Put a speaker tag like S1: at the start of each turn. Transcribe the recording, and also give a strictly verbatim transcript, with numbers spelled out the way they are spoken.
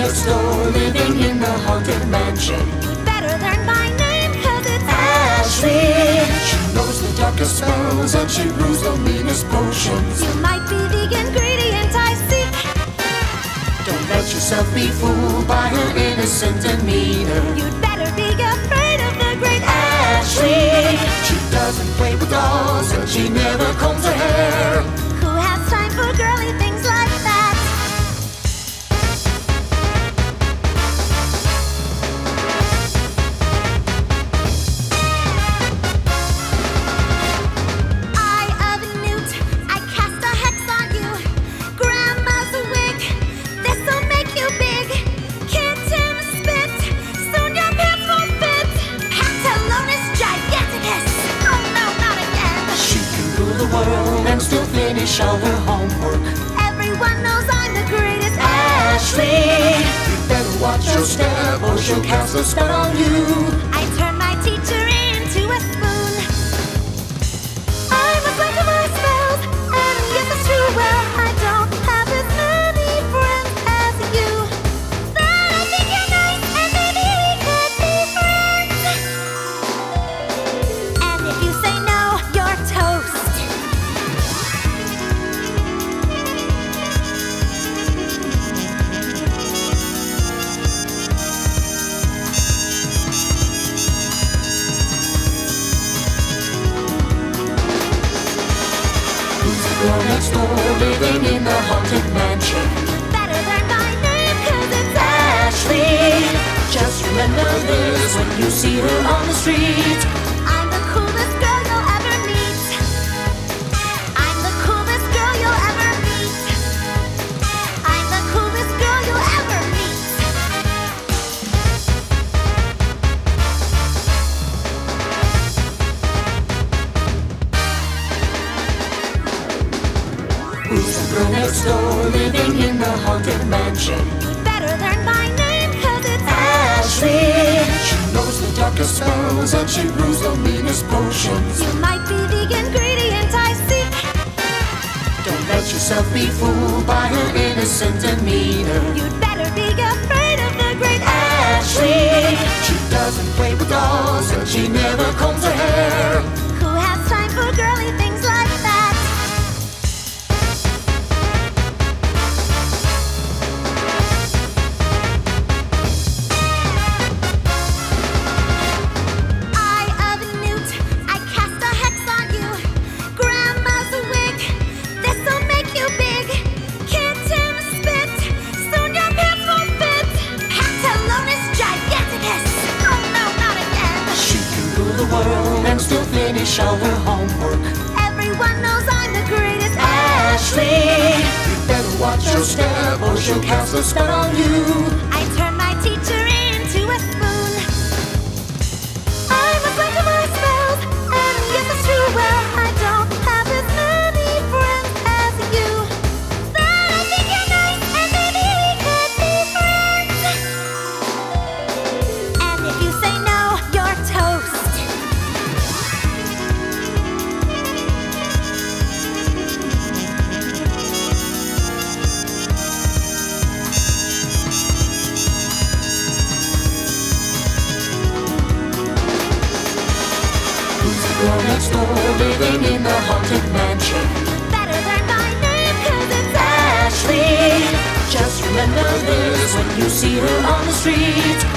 S1: next door, living in the haunted mansion.
S2: You'd better learn my name, cause it's
S1: Ashley. She knows the darkest spells and she brews the meanest potions.
S2: You might be the ingredient I seek.
S1: Don't let yourself be fooled by her innocent demeanor.
S2: You'd better be afraid of the great
S1: Ashley. She doesn't play with dolls and she never combs her hair.
S2: Who has time for girly things like that? Eye of Newt, I cast a hex on you. Grandma's wig, this'll make you big. Kitten spit, soon your pants won't fit. Pantalonis giganticus, oh no, not again.
S1: She can rule the world and still finish all her homework.
S2: Everyone knows I'm the greatest.
S1: Ashley, you better watch your step or she'll cast a spell on you.
S2: I turn my teacher into a spoon. I was like my spells, and yes, it's true. Well, I don't have as many friends as you. But I think you're nice, and maybe we could be friends. And if you say no, you're toast.
S1: Who's the girl next door, living in the haunted mansion?
S2: Better learn my name, cause it's
S1: Ashley. Just remember this when you see her on the street.
S2: I'm the coolest girl you'll ever meet. I'm the coolest girl you'll ever meet. I'm the coolest girl you'll ever meet.
S1: Who's the girl next door, living in the haunted mansion?
S2: You'd better learn my name, cause it's
S1: Ashley. She knows the darkest spells and she brews the meanest potions.
S2: You might be the ingredient I seek.
S1: Don't let yourself be fooled by her innocent demeanor.
S2: You'd better be afraid of the great
S1: Ashley. She doesn't play with dolls and she never combs her hair.
S2: Who has time for girly things like that? Eye of Newt, I cast a hex on you. Grandma's wig, this'll make you big. Kitten spit, soon your pants won't fit. Pantalonis giganticus, oh no, not again.
S1: She can rule the world and still finish all her homework.
S2: Everyone knows I'm the greatest.
S1: Ashley, you better watch your step or she'll cast a spell on you.
S2: I turn my teacher into a spoon. I was like my spells, and yes, it's true. Well, I don't have as many friends as you. But I think you're nice, and maybe we could be friends. And if you say no, you're toast.
S1: Who's the girl next door, living in the haunted mansion?
S2: Better learn my name, cause it's
S1: Ashley. Just remember this when you see her on the street.